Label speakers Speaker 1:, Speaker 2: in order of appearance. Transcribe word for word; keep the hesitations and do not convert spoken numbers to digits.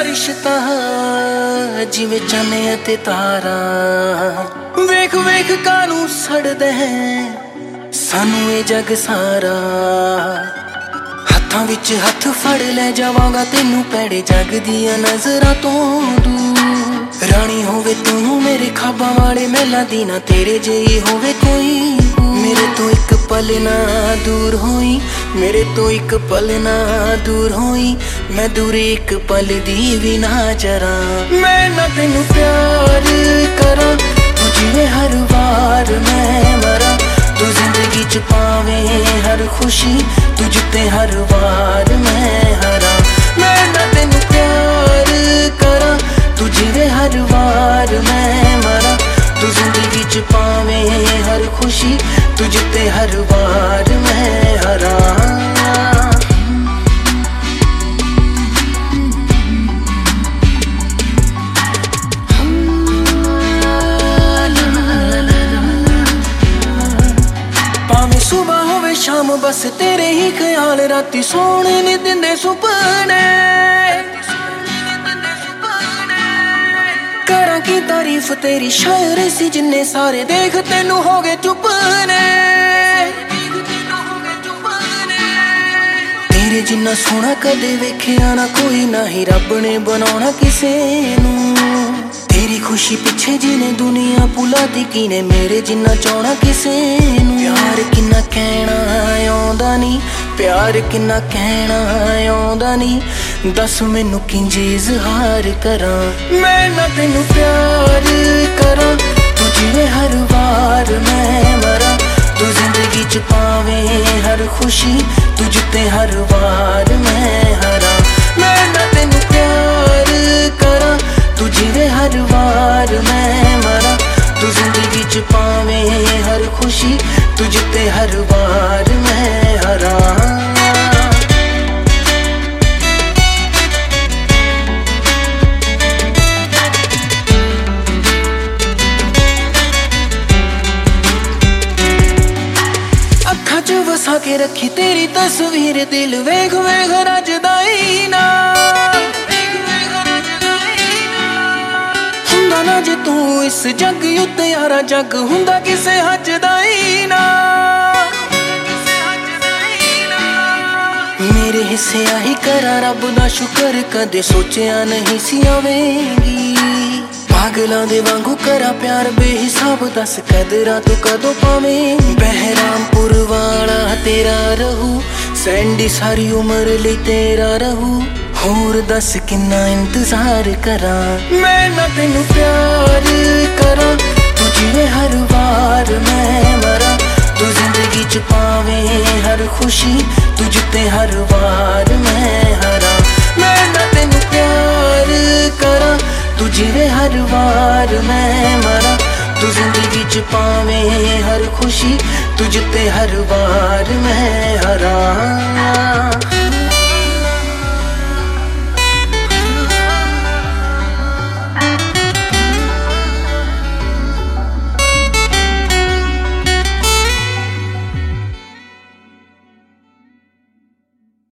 Speaker 1: रिश्ता जिवें चाने ते तारा वेख वेख कानू सड़दे हैं सानू ये जग सारा हत्थां विच हत्थ फड़ ले जावांगा तेनू पैड़े जग दियां नजरां तो दूर रानी होवे तू मेरे खाबां वाले महलां दी ना तेरे जेही होवे कोई मेरे तो एक पल ना दूर होई मेरे तो एक पल ना दूर होई मैं दूर एक पल दी भी ना जरा मैं ना तेनू प्यार करा तू जिवें हर बार मैं मरा तू जिंदगी च पावे हर खुशी तुझ ते हर बार मैं हरा मैं ना तेनू प्यार करा तू जिवें हर बार मैं मरा तू जिंदगी च पावे हर खुशी तुझ ते हर बार मैं हरा भावें सुबह होवे शाम बस तेरे ही ख्याल राती सोने नहीं दिंदे सुपने करा की तारीफ तेरी शायर सी जिन्ने सारे देख तेनू हो गए चुप ने तेरे जिन्ना सोना कदे वेखिया ना कोई ना ही रब ने बनाना किसे नू तेरी खुशी पिछे जिने दुनिया भुला दी किने मेरे जिन्ना चाहना किसे नू प्यार किन्ना कहना आंदा नी प्यार किन्ना कहना आंदा नी दस मैनू किंज इजहार करा मैं ना तेनू प्यार करा तू जिवें हर बार मैं मरा तू जिंदगी च पावे हर खुशी तुझ ते हर बार मैं हरा मैं ना तेनू प्यार करा तू जिवें हर बार मैं मरा तू जिंदगी च पावे हर खुशी तुझ ते हर बार मैं हरा वसा के रखी तेरी तस्वीर दिल वेख वेख रजदा ही ना हुंदा ना जे तू इस जग उत्ते यारा जग हुंदा किसे हजदा ही ना मेरे हिस्से आही करा रब दा शुकर कदे सोचिया नहीं सी आवेंगी पागलां दे वांगू करा प्यार बेहिसाब दस कदरा तू कदों पावे बहरामपुर वाला तेरा रहू सैंडी सारी उम्र लई तेरा रहू होर दस किन्ना इंतजार करा मैं ना तेनू प्यार करा तू जिवें हर बार मैं मरा तू जिंदगी च पावे हर खुशी तुझ ते हर बार मैं हरा मैं ना तेनू प्यार करा तू जिवें हर बार मैं मरा तू जिंदगी च पावे हर खुशी तुझ ते हर बार मैं हरा।